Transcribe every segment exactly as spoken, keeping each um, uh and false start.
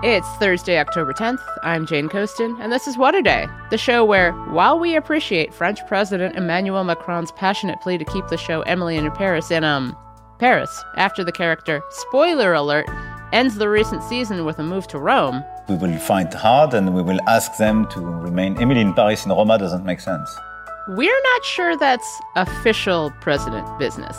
It's Thursday, October tenth. I'm Jane Coaston, and this is What a Day, the show where, while we appreciate French President Emmanuel Macron's passionate plea to keep the show Emily in Paris in, um, Paris, after the character, spoiler alert, ends the recent season with a move to Rome. We will fight hard and we will ask them to remain. Emily in Paris in Roma doesn't make sense. We're not sure that's official president business.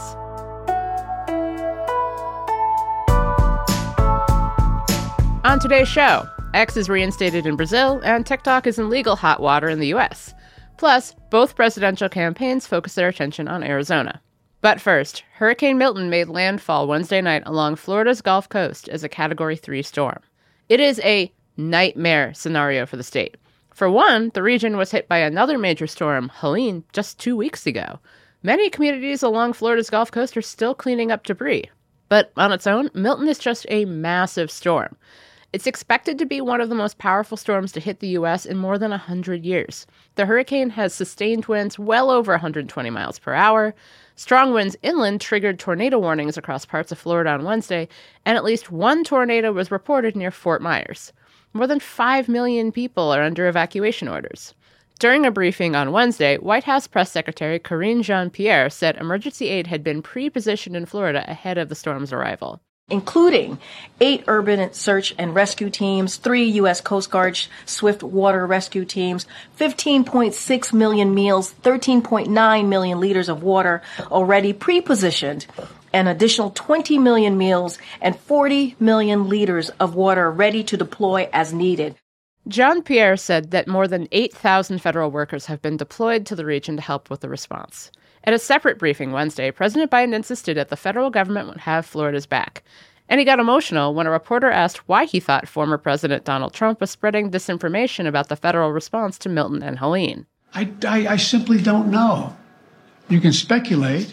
On today's show, X is reinstated in Brazil, and TikTok is in legal hot water in the U S. Plus, both presidential campaigns focus their attention on Arizona. But first, Hurricane Milton made landfall Wednesday night along Florida's Gulf Coast as a Category three storm. It is a nightmare scenario for the state. For one, the region was hit by another major storm, Helene, just two weeks ago. Many communities along Florida's Gulf Coast are still cleaning up debris. But on its own, Milton is just a massive storm. It's expected to be one of the most powerful storms to hit the U S in more than one hundred years. The hurricane has sustained winds well over one hundred twenty miles per hour. Strong winds inland triggered tornado warnings across parts of Florida on Wednesday, and at least one tornado was reported near Fort Myers. More than five million people are under evacuation orders. During a briefing on Wednesday, White House Press Secretary Karine Jean-Pierre said emergency aid had been pre-positioned in Florida ahead of the storm's arrival, including eight urban search and rescue teams, three U S Coast Guard swift water rescue teams, fifteen point six million meals, thirteen point nine million liters of water already pre-positioned, an additional twenty million meals and forty million liters of water ready to deploy as needed. Jean-Pierre said that more than eight thousand federal workers have been deployed to the region to help with the response. At a separate briefing Wednesday, President Biden insisted that the federal government would have Florida's back. And he got emotional when a reporter asked why he thought former President Donald Trump was spreading disinformation about the federal response to Milton and Helene. I, I, I simply don't know. You can speculate,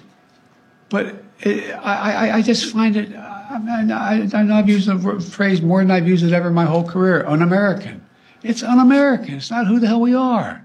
but it, I, I, I just find it, I, I, I know I've used the phrase more than I've used it ever my whole career, un-American. It's un-American. It's not who the hell we are.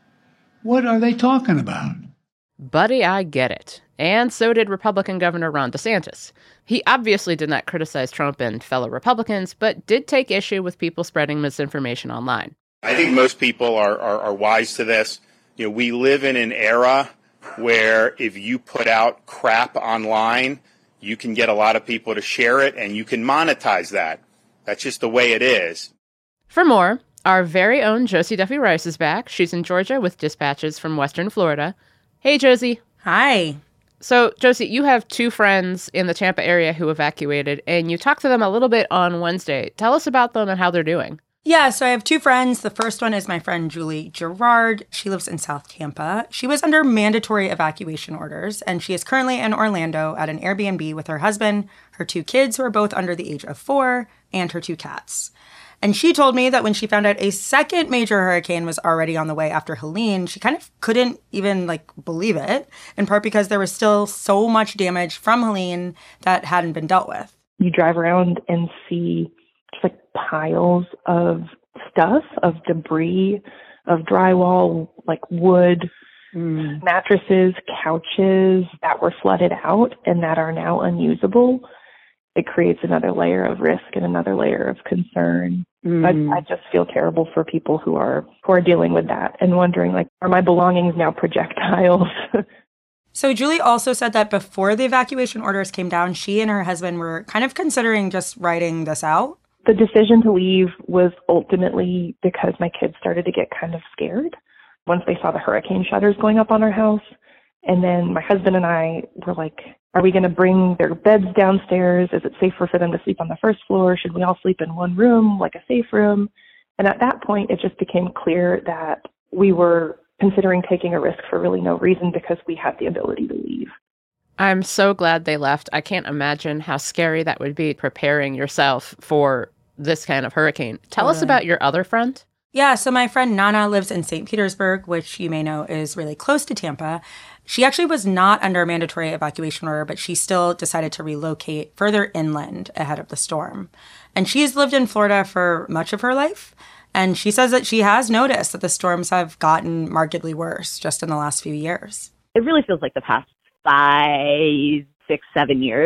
What are they talking about? Buddy, I get it. And so did Republican Governor Ron DeSantis. He obviously did not criticize Trump and fellow Republicans, but did take issue with people spreading misinformation online. I think most people are, are, are wise to this. You know, we live in an era where if you put out crap online, you can get a lot of people to share it and you can monetize that. That's just the way it is. For more, our very own Josie Duffy Rice is back. She's in Georgia with dispatches from Western Florida. Hey, Josie. Hi. So, Josie, you have two friends in the Tampa area who evacuated, and you talked to them a little bit on Wednesday. Tell us about them and how they're doing. Yeah, so I have two friends. The first one is my friend Julie Gerard. She lives in South Tampa. She was under mandatory evacuation orders, and she is currently in Orlando at an Airbnb with her husband, her two kids who are both under the age of four, and her two cats. And she told me that when she found out a second major hurricane was already on the way after Helene, she kind of couldn't even, like, believe it, in part because there was still so much damage from Helene that hadn't been dealt with. You drive around and see just, like, piles of stuff, of debris, of drywall, like wood, mm. mattresses, couches that were flooded out and that are now unusable. It creates another layer of risk and another layer of concern. Mm. I, I just feel terrible for people who are who are dealing with that and wondering, like, are my belongings now projectiles? So Julie also said that before the evacuation orders came down, she and her husband were kind of considering just writing this out. The decision to leave was ultimately because my kids started to get kind of scared once they saw the hurricane shutters going up on our house. And then my husband and I were like, are we going to bring their beds downstairs? Is it safer for them to sleep on the first floor? Should we all sleep in one room, like a safe room? And at that point, it just became clear that we were considering taking a risk for really no reason because we had the ability to leave. I'm so glad they left. I can't imagine how scary that would be, preparing yourself for this kind of hurricane. Tell totally. us about your other friend. Yeah, so my friend Nana lives in Saint Petersburg, which you may know is really close to Tampa. She actually was not under a mandatory evacuation order, but she still decided to relocate further inland ahead of the storm. And she's lived in Florida for much of her life. And she says that she has noticed that the storms have gotten markedly worse just in the last few years. It really feels like the past five, six, seven years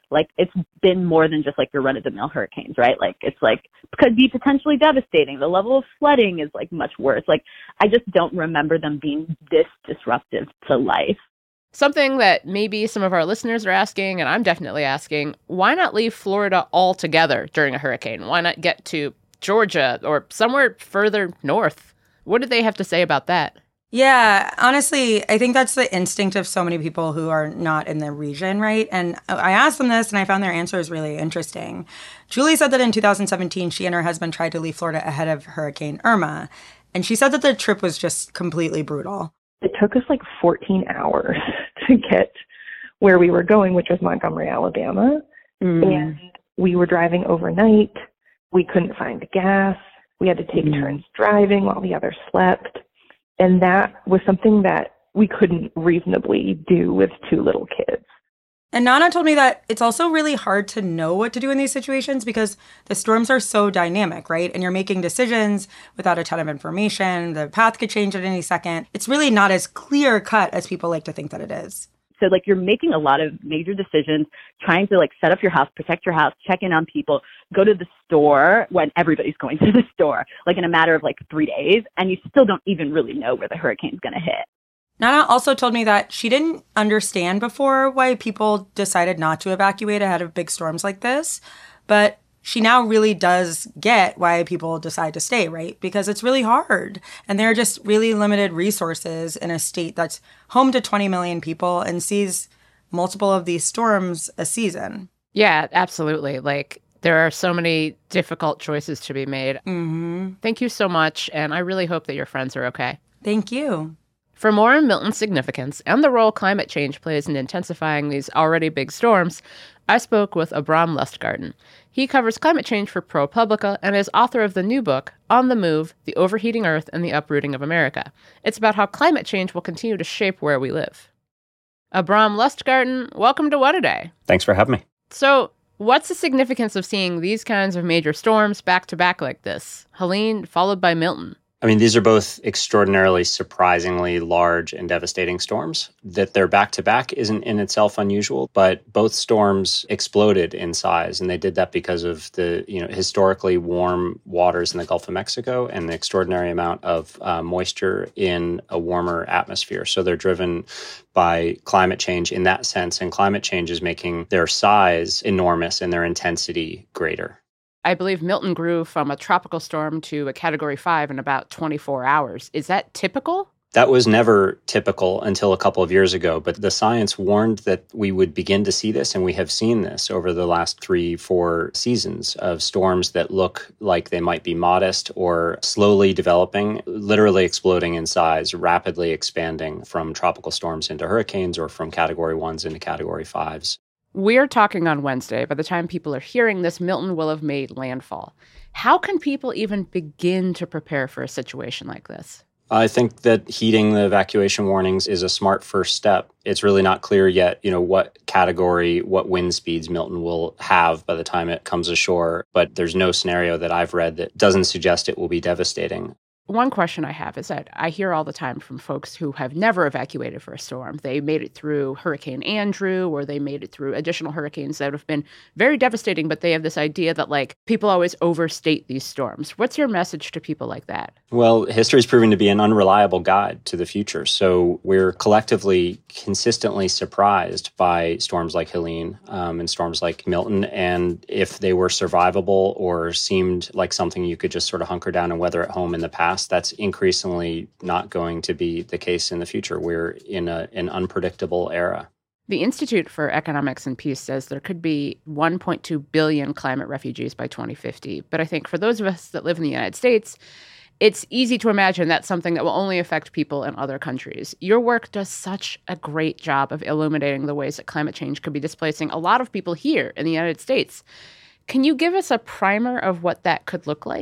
Like, it's been more than just like your run-of-the-mill hurricanes, right? Like, it's like, could be potentially devastating. The level of flooding is like much worse. Like, I just don't remember them being this disruptive to life. Something that maybe some of our listeners are asking, and I'm definitely asking, why not leave Florida altogether during a hurricane? Why not get to Georgia or somewhere further north? What did they have to say about that? Yeah, honestly, I think that's the instinct of so many people who are not in the region, right? And I asked them this, and I found their answers really interesting. Julie said that in two thousand seventeen, she and her husband tried to leave Florida ahead of Hurricane Irma. And she said that the trip was just completely brutal. It took us like fourteen hours to get where we were going, which was Montgomery, Alabama. Mm. And we were driving overnight. We couldn't find gas. We had to take mm. turns driving while the others slept. And that was something that we couldn't reasonably do with two little kids. And Nana told me that it's also really hard to know what to do in these situations because the storms are so dynamic, right? And you're making decisions without a ton of information. The path could change at any second. It's really not as clear cut as people like to think that it is. So, like, you're making a lot of major decisions, trying to, like, set up your house, protect your house, check in on people, go to the store when everybody's going to the store, like, in a matter of, like, three days, and you still don't even really know where the hurricane's going to hit. Nana also told me that she didn't understand before why people decided not to evacuate ahead of big storms like this, but she now really does get why people decide to stay, right? Because it's really hard. And there are just really limited resources in a state that's home to twenty million people and sees multiple of these storms a season. Yeah, absolutely. Like, there are so many difficult choices to be made. Mm-hmm. Thank you so much. And I really hope that your friends are okay. Thank you. For more on Milton's significance and the role climate change plays in intensifying these already big storms, I spoke with Abram Lustgarten. He covers climate change for ProPublica and is author of the new book, On the Move, The Overheating Earth and the Uprooting of America. It's about how climate change will continue to shape where we live. Abram Lustgarten, welcome to What A Day. Thanks for having me. So, what's the significance of seeing these kinds of major storms back-to-back like this? Helene followed by Milton. I mean, these are both extraordinarily, surprisingly large and devastating storms. That they're back-to-back isn't in itself unusual, but both storms exploded in size, and they did that because of the, you know, historically warm waters in the Gulf of Mexico and the extraordinary amount of uh, moisture in a warmer atmosphere. So they're driven by climate change in that sense, and climate change is making their size enormous and their intensity greater. I believe Milton grew from a tropical storm to a Category five in about twenty-four hours. Is that typical? That was never typical until a couple of years ago, but the science warned that we would begin to see this, and we have seen this over the last three, four seasons of storms that look like they might be modest or slowly developing, literally exploding in size, rapidly expanding from tropical storms into hurricanes or from Category ones into Category fives. We're talking on Wednesday. By the time people are hearing this, Milton will have made landfall. How can people even begin to prepare for a situation like this? I think that heeding the evacuation warnings is a smart first step. It's really not clear yet, you know, what category, what wind speeds Milton will have by the time it comes ashore. But there's no scenario that I've read that doesn't suggest it will be devastating. One question I have is that I hear all the time from folks who have never evacuated for a storm. They made it through Hurricane Andrew, or they made it through additional hurricanes that have been very devastating, but they have this idea that, like, people always overstate these storms. What's your message to people like that? Well, history is proving to be an unreliable guide to the future. So we're collectively consistently surprised by storms like Helene um, and storms like Milton. And if they were survivable or seemed like something you could just sort of hunker down and weather at home in the past, that's increasingly not going to be the case in the future. We're in a, an unpredictable era. The Institute for Economics and Peace says there could be one point two billion climate refugees by twenty fifty. But I think for those of us that live in the United States, it's easy to imagine that's something that will only affect people in other countries. Your work does such a great job of illuminating the ways that climate change could be displacing a lot of people here in the United States. Can you give us a primer of what that could look like?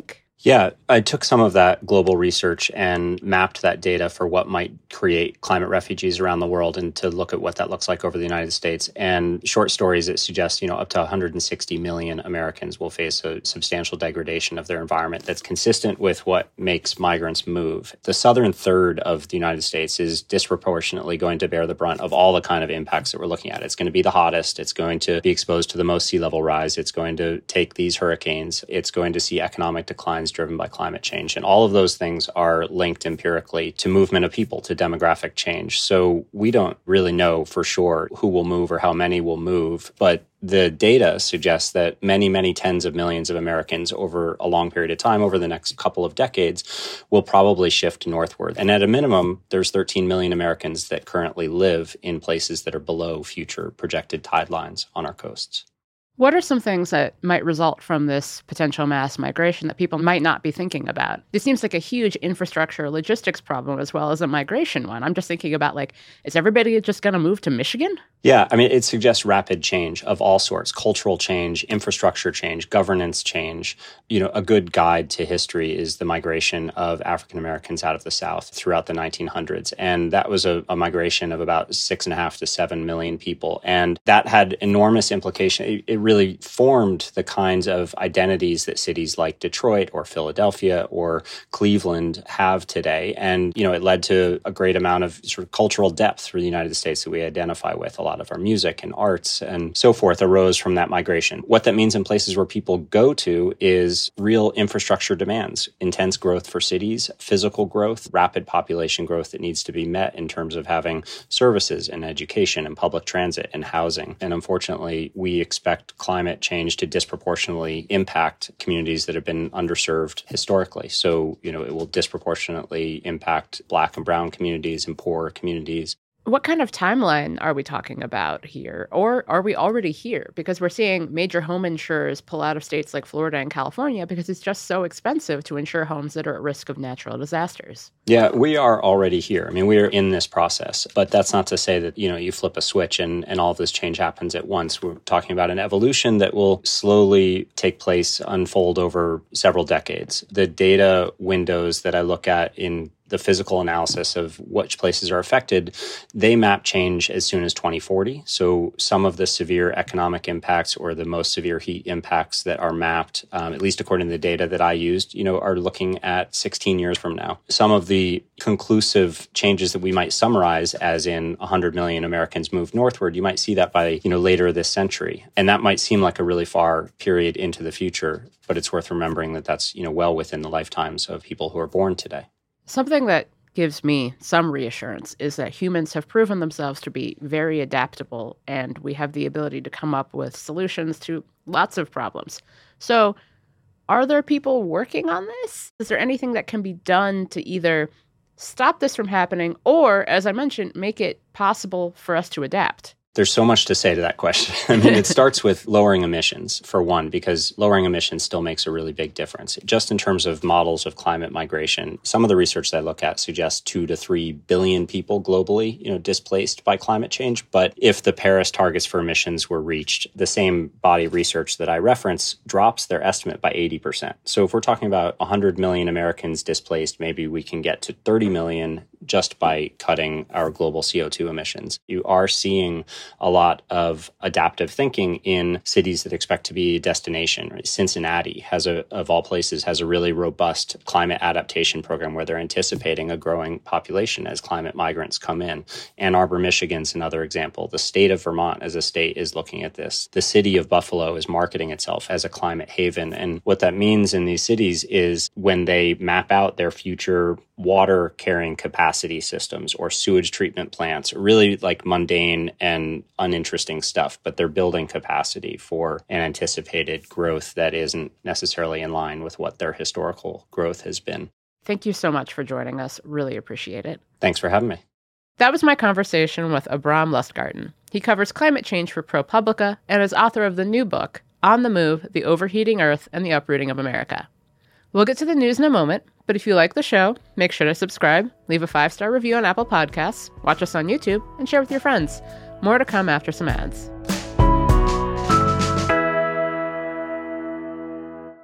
Yeah, I took some of that global research and mapped that data for what might create climate refugees around the world and to look at what that looks like over the United States. And short stories, it suggests, you know, up to one hundred sixty million Americans will face a substantial degradation of their environment that's consistent with what makes migrants move. The southern third of the United States is disproportionately going to bear the brunt of all the kind of impacts that we're looking at. It's going to be the hottest. It's going to be exposed to the most sea level rise. It's going to take these hurricanes. It's going to see economic declines driven by climate change. And all of those things are linked empirically to movement of people, to demographic change. So we don't really know for sure who will move or how many will move, but the data suggests that many, many tens of millions of Americans over a long period of time, over the next couple of decades, will probably shift northward. And at a minimum, there's thirteen million Americans that currently live in places that are below future projected tide lines on our coasts. What are some things that might result from this potential mass migration that people might not be thinking about? This seems like a huge infrastructure logistics problem as well as a migration one. I'm just thinking about, like, is everybody just going to move to Michigan? Yeah, I mean, it suggests rapid change of all sorts, cultural change, infrastructure change, governance change. You know, a good guide to history is the migration of African Americans out of the South throughout the nineteen hundreds. And that was a, a migration of about six and a half to seven million people. And that had enormous implications. It, it really formed the kinds of identities that cities like Detroit or Philadelphia or Cleveland have today. And, you know, it led to a great amount of sort of cultural depth for the United States that we identify with. A lot of our music and arts and so forth arose from that migration. What that means in places where people go to is real infrastructure demands, intense growth for cities, physical growth, rapid population growth that needs to be met in terms of having services and education and public transit and housing. And unfortunately, we expect climate change to disproportionately impact communities that have been underserved historically. So, you know, it will disproportionately impact Black and brown communities and poorer communities. What kind of timeline are we talking about here? Or are we already here? Because we're seeing major home insurers pull out of states like Florida and California because it's just so expensive to insure homes that are at risk of natural disasters. Yeah, we are already here. I mean, we are in this process, but that's not to say that, you know, you flip a switch and, and all of this change happens at once. We're talking about an evolution that will slowly take place, unfold over several decades. The data windows that I look at in the physical analysis of which places are affected, they map change as soon as twenty forty. So some of the severe economic impacts or the most severe heat impacts that are mapped, um, at least according to the data that I used, you know, are looking at sixteen years from now. Some of the conclusive changes that we might summarize as in one hundred million Americans move northward, you might see that by, you know, later this century. And that might seem like a really far period into the future, but it's worth remembering that that's, you know, well within the lifetimes of people who are born today. Something that gives me some reassurance is that humans have proven themselves to be very adaptable, and we have the ability to come up with solutions to lots of problems. So are there people working on this? Is there anything that can be done to either stop this from happening or, as I mentioned, make it possible for us to adapt? There's so much to say to that question. I mean, it starts with lowering emissions, for one, because lowering emissions still makes a really big difference. Just in terms of models of climate migration, some of the research that I look at suggests two to three billion people globally, you know, displaced by climate change. But if the Paris targets for emissions were reached, the same body of research that I reference drops their estimate by eighty percent. So if we're talking about one hundred million Americans displaced, maybe we can get to thirty million just by cutting our global C O two emissions. You are seeing a lot of adaptive thinking in cities that expect to be a destination. Right? Cincinnati has a, of all places, has a really robust climate adaptation program where they're anticipating a growing population as climate migrants come in. Ann Arbor, Michigan's another example. The state of Vermont as a state is looking at this. The city of Buffalo is marketing itself as a climate haven. And what that means in these cities is when they map out their future water carrying capacity systems or sewage treatment plants, really like mundane and uninteresting stuff, but they're building capacity for an anticipated growth that isn't necessarily in line with what their historical growth has been. Thank you so much for joining us. Really appreciate it. Thanks for having me. That was my conversation with Abram Lustgarten. He covers climate change for ProPublica and is author of the new book, On the Move, The Overheating Earth and the Uprooting of America. We'll get to the news in a moment, but if you like the show, make sure to subscribe, leave a five-star review on Apple Podcasts, watch us on YouTube, and share with your friends. More to come after some ads.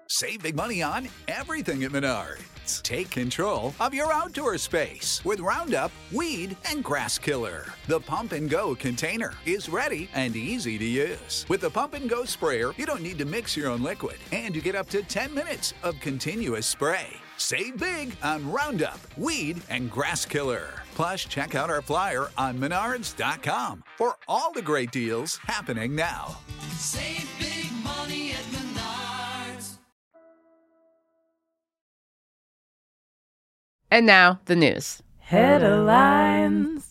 Save big money on everything at Menards. Take control of your outdoor space with Roundup Weed and Grass Killer. The Pump and Go container is ready and easy to use. With the Pump and Go sprayer, you don't need to mix your own liquid, and you get up to ten minutes of continuous spray. Save big on Roundup Weed and Grass Killer. Plus, check out our flyer on menards dot com for all the great deals happening now. Save big money at Menards. And now, the news. Headlines.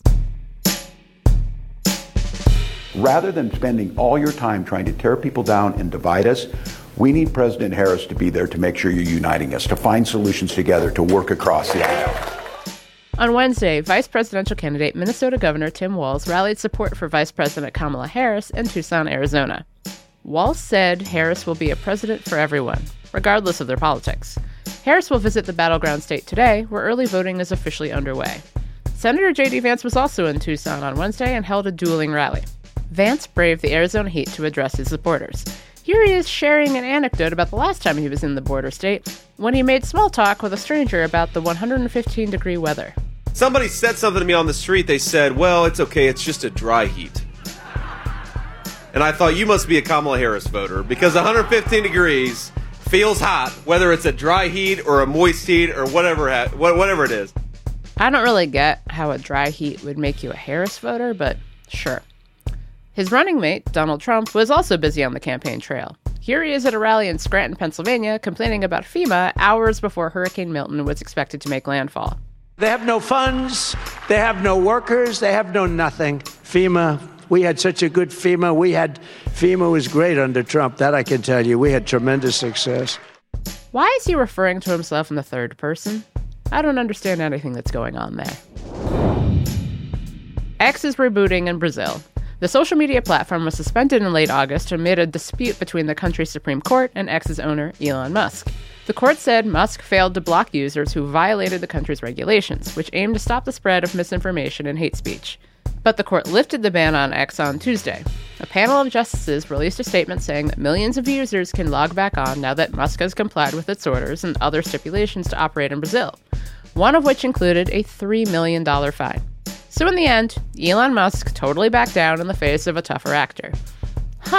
Rather than spending all your time trying to tear people down and divide us, we need President Harris to be there to make sure you're uniting us, to find solutions together, to work across the aisle. On Wednesday, vice presidential candidate Minnesota Governor Tim Walz rallied support for Vice President Kamala Harris in Tucson, Arizona. Walz said Harris will be a president for everyone, regardless of their politics. Harris will visit the battleground state today, where early voting is officially underway. Senator J D Vance was also in Tucson on Wednesday and held a dueling rally. Vance braved the Arizona heat to address his supporters. Here he is sharing an anecdote about the last time he was in the border state, when he made small talk with a stranger about the one hundred fifteen degree weather. Somebody said something to me on the street. They said, well, it's okay, it's just a dry heat. And I thought, you must be a Kamala Harris voter, because one hundred fifteen degrees feels hot, whether it's a dry heat or a moist heat or whatever whatever it is. I don't really get how a dry heat would make you a Harris voter, but sure. His running mate, Donald Trump, was also busy on the campaign trail. Here he is at a rally in Scranton, Pennsylvania, complaining about FEMA hours before Hurricane Milton was expected to make landfall. They have no funds, they have no workers, they have no nothing. FEMA, we had such a good FEMA. We had, FEMA was great under Trump, that I can tell you. We had tremendous success. Why is he referring to himself in the third person? I don't understand anything that's going on there. X is rebooting in Brazil. The social media platform was suspended in late August amid a dispute between the country's Supreme Court and X's owner, Elon Musk. The court said Musk failed to block users who violated the country's regulations, which aimed to stop the spread of misinformation and hate speech. But the court lifted the ban on X on Tuesday. A panel of justices released a statement saying that millions of users can log back on now that Musk has complied with its orders and other stipulations to operate in Brazil, one of which included a three million dollars fine. So in the end, Elon Musk totally backed down in the face of a tougher actor. Huh.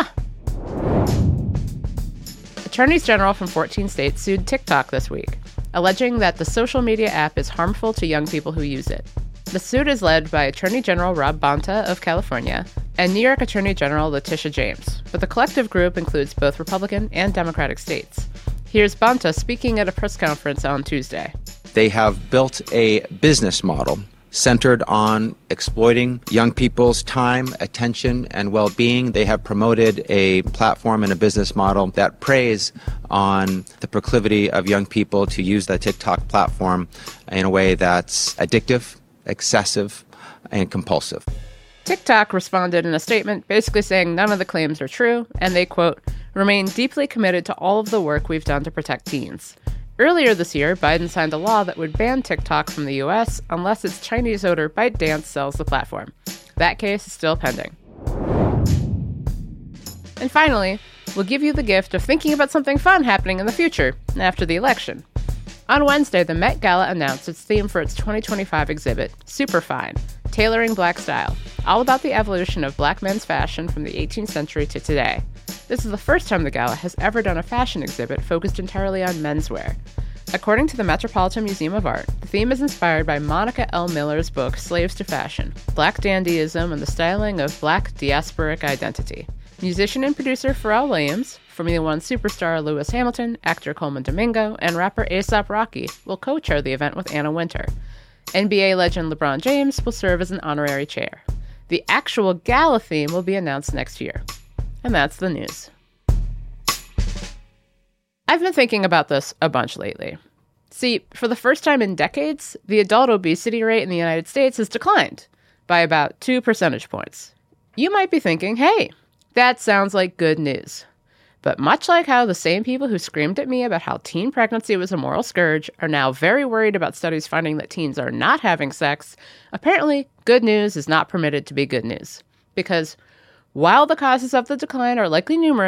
Attorneys general from fourteen states sued TikTok this week, alleging that the social media app is harmful to young people who use it. The suit is led by Attorney General Rob Bonta of California and New York Attorney General Letitia James, but the collective group includes both Republican and Democratic states. Here's Bonta speaking at a press conference on Tuesday. They have built a business model centered on exploiting young people's time, attention, and well-being. They have promoted a platform and a business model that preys on the proclivity of young people to use the TikTok platform in a way that's addictive, excessive, and compulsive. TikTok responded in a statement basically saying none of the claims are true, and they, quote, remain deeply committed to all of the work we've done to protect teens. Earlier this year, Biden signed a law that would ban TikTok from the U S unless its Chinese owner ByteDance sells the platform. That case is still pending. And finally, we'll give you the gift of thinking about something fun happening in the future, after the election. On Wednesday, the Met Gala announced its theme for its twenty twenty-five exhibit, Superfine, Tailoring Black Style, all about the evolution of black men's fashion from the eighteenth century to today. This is the first time the gala has ever done a fashion exhibit focused entirely on menswear. According to the Metropolitan Museum of Art, the theme is inspired by Monica L. Miller's book, Slaves to Fashion, Black Dandyism and the Styling of Black Diasporic Identity. Musician and producer Pharrell Williams, Formula One superstar Lewis Hamilton, actor Coleman Domingo, and rapper A$AP Rocky will co-chair the event with Anna Wintour. N B A legend LeBron James will serve as an honorary chair. The actual gala theme will be announced next year. And that's the news. I've been thinking about this a bunch lately. See, for the first time in decades, the adult obesity rate in the United States has declined by about two percentage points. You might be thinking, hey, that sounds like good news. But much like how the same people who screamed at me about how teen pregnancy was a moral scourge are now very worried about studies finding that teens are not having sex, apparently good news is not permitted to be good news. Because while the causes of the decline are likely numerous,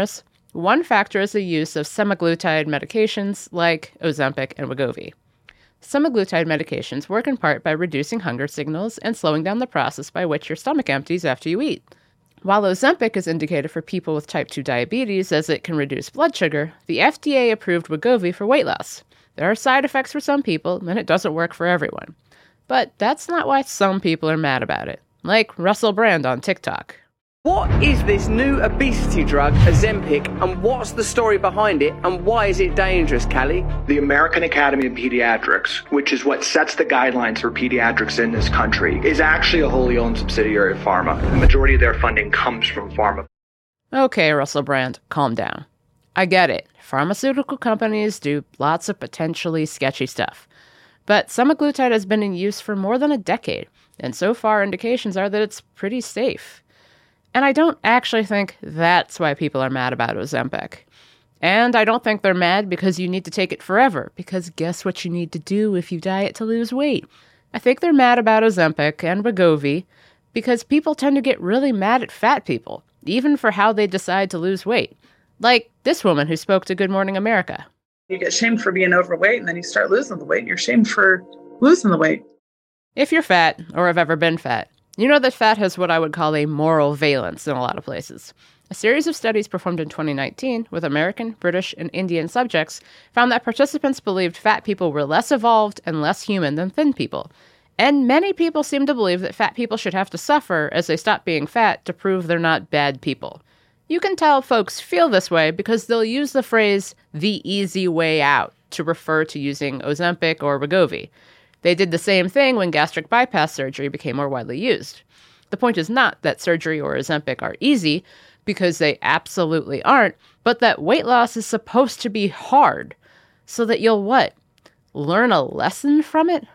One factor is the use of semaglutide medications like Ozempic and Wegovy. Semaglutide medications work in part by reducing hunger signals and slowing down the process by which your stomach empties after you eat. While Ozempic is indicated for people with type two diabetes as it can reduce blood sugar, the F D A approved Wegovy for weight loss. There are side effects for some people, and it doesn't work for everyone. But that's not why some people are mad about it, like Russell Brand on TikTok. What is this new obesity drug, Ozempic, and what's the story behind it, and why is it dangerous, Callie? The American Academy of Pediatrics, which is what sets the guidelines for pediatrics in this country, is actually a wholly owned subsidiary of pharma. The majority of their funding comes from pharma. Okay, Russell Brand, calm down. I get it. Pharmaceutical companies do lots of potentially sketchy stuff. But semaglutide has been in use for more than a decade, and so far indications are that it's pretty safe. And I don't actually think that's why people are mad about Ozempic. And I don't think they're mad because you need to take it forever, because guess what you need to do if you diet to lose weight? I think they're mad about Ozempic and Wegovy because people tend to get really mad at fat people, even for how they decide to lose weight. Like this woman who spoke to Good Morning America. You get shamed for being overweight, and then you start losing the weight, and you're shamed for losing the weight. If you're fat, or have ever been fat, you know that fat has what I would call a moral valence in a lot of places. A series of studies performed in twenty nineteen with American, British, and Indian subjects found that participants believed fat people were less evolved and less human than thin people. And many people seem to believe that fat people should have to suffer as they stop being fat to prove they're not bad people. You can tell folks feel this way because they'll use the phrase, the easy way out, to refer to using Ozempic or Wegovy. They did the same thing when gastric bypass surgery became more widely used. The point is not that surgery or Ozempic are easy, because they absolutely aren't, but that weight loss is supposed to be hard, so that you'll what? Learn a lesson from it?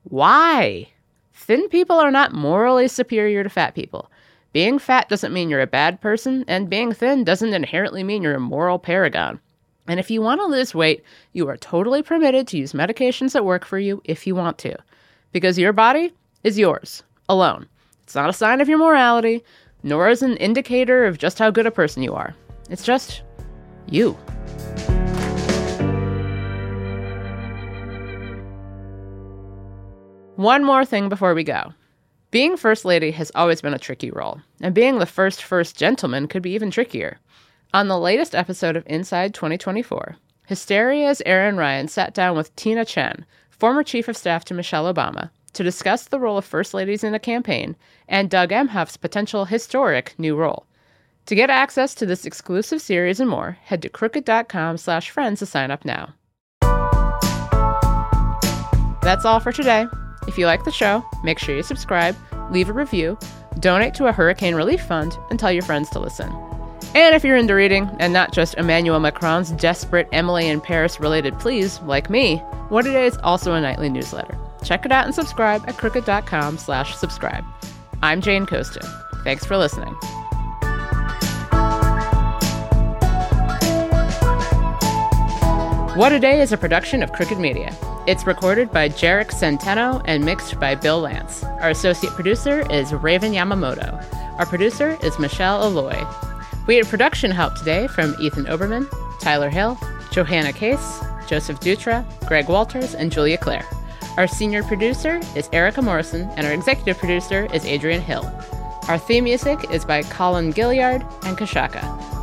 Why? Thin people are not morally superior to fat people. Being fat doesn't mean you're a bad person, and being thin doesn't inherently mean you're a moral paragon. And if you want to lose weight, you are totally permitted to use medications that work for you if you want to. Because your body is yours, alone. It's not a sign of your morality, nor is an indicator of just how good a person you are. It's just you. One more thing before we go. Being First Lady has always been a tricky role, and being the first First Gentleman could be even trickier. On the latest episode of Inside twenty twenty-four, Hysteria's Erin Ryan sat down with Tina Chen, former chief of staff to Michelle Obama, to discuss the role of First Ladies in a campaign and Doug Emhoff's potential historic new role. To get access to this exclusive series and more, head to crooked.com slash friends to sign up now. That's all for today. If you like the show, make sure you subscribe, leave a review, donate to a hurricane relief fund, and tell your friends to listen. And if you're into reading, and not just Emmanuel Macron's desperate Emily in Paris related pleas, like me, What A Day is also a nightly newsletter. Check it out and subscribe at crooked.com slash subscribe. I'm Jane Costa. Thanks for listening. What A Day is a production of Crooked Media. It's recorded by Jarek Centeno and mixed by Bill Lance. Our associate producer is Raven Yamamoto. Our producer is Michelle Alloy. We had production help today from Ethan Oberman, Tyler Hill, Johanna Case, Joseph Dutra, Greg Walters, and Julia Clare. Our senior producer is Erica Morrison, and our executive producer is Adrian Hill. Our theme music is by Colin Gilliard and Kashaka.